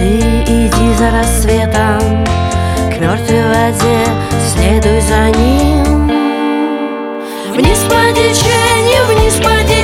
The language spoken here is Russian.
Ты иди за рассветом к мертвой воде, следуй за ним. Вниз по течению, вниз по течению.